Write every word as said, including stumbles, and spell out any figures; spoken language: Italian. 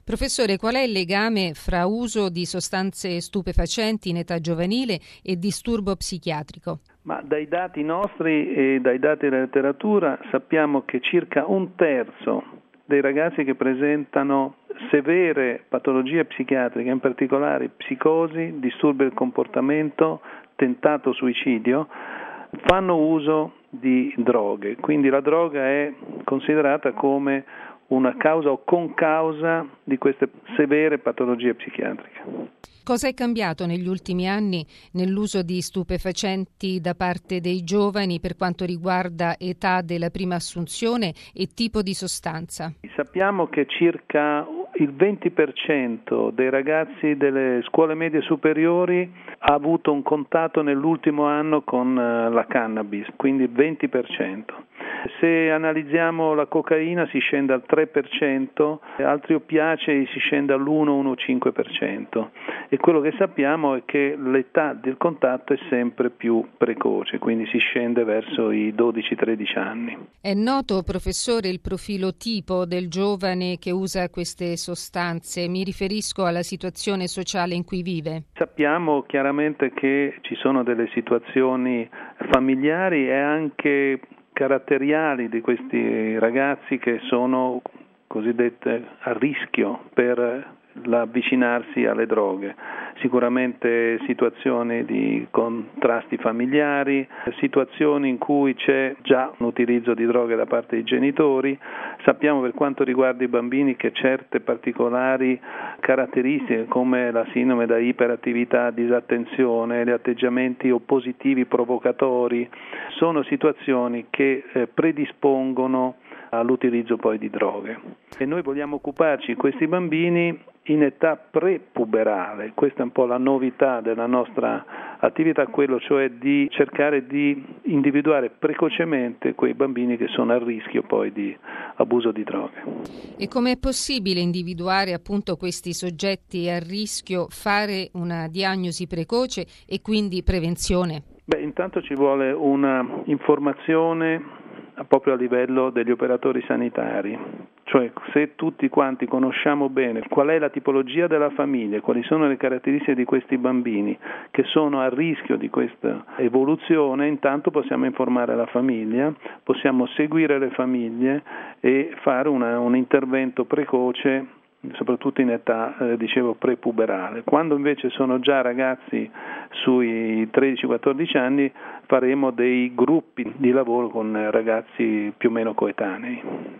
Professore, qual è il legame fra uso di sostanze stupefacenti in età giovanile e disturbo psichiatrico? Ma dai dati nostri e dai dati della letteratura sappiamo che circa un terzo dei ragazzi che presentano severe patologie psichiatriche, in particolare psicosi, disturbi del comportamento, tentato suicidio, fanno uso di droghe. Quindi la droga è considerata come una causa o concausa di queste severe patologie psichiatriche. Cosa è cambiato negli ultimi anni nell'uso di stupefacenti da parte dei giovani per quanto riguarda età della prima assunzione e tipo di sostanza? Sappiamo che circa il venti per cento dei ragazzi delle scuole medie superiori ha avuto un contatto nell'ultimo anno con la cannabis, quindi il venti per cento. Se analizziamo la cocaina si scende al tre per cento, altri oppiacei si scende all'uno virgola cinque per cento e quello che sappiamo è che l'età del contatto è sempre più precoce, quindi si scende verso i dodici tredici anni. È noto, professore, il profilo tipo del giovane che usa queste sostanze? Mi riferisco alla situazione sociale in cui vive. Sappiamo chiaramente che ci sono delle situazioni familiari e anche caratteriali di questi ragazzi che sono cosiddette a rischio per l'avvicinarsi alle droghe. Sicuramente situazioni di contrasti familiari, situazioni in cui c'è già un utilizzo di droghe da parte dei genitori. Sappiamo per quanto riguarda i bambini che certe particolari caratteristiche come la sindrome da iperattività, disattenzione, gli atteggiamenti oppositivi provocatori sono situazioni che eh, predispongono all'utilizzo poi di droghe. E noi vogliamo occuparci di questi bambini in età prepuberale. Questa è un po' la novità della nostra attività, quello cioè di cercare di individuare precocemente quei bambini che sono a rischio poi di abuso di droghe. E come è possibile individuare appunto questi soggetti a rischio, fare una diagnosi precoce e quindi prevenzione? Beh, intanto ci vuole una informazione proprio a livello degli operatori sanitari, cioè se tutti quanti conosciamo bene qual è la tipologia della famiglia, quali sono le caratteristiche di questi bambini che sono a rischio di questa evoluzione, intanto possiamo informare la famiglia, possiamo seguire le famiglie e fare una, un intervento precoce soprattutto in età, eh, dicevo, prepuberale. Quando invece sono già ragazzi sui tredici quattordici anni faremo dei gruppi di lavoro con ragazzi più o meno coetanei.